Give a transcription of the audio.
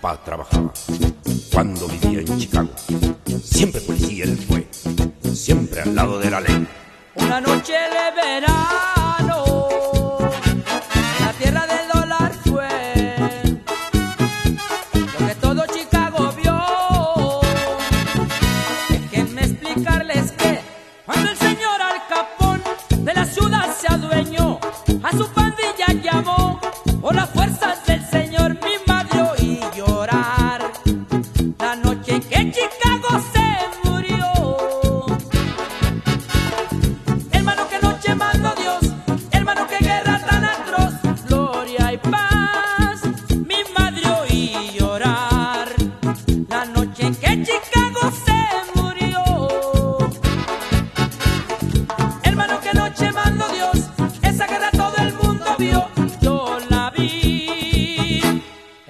papá trabajaba cuando vivía en Chicago. Siempre policía él fue, siempre al lado de la ley. Una noche de verano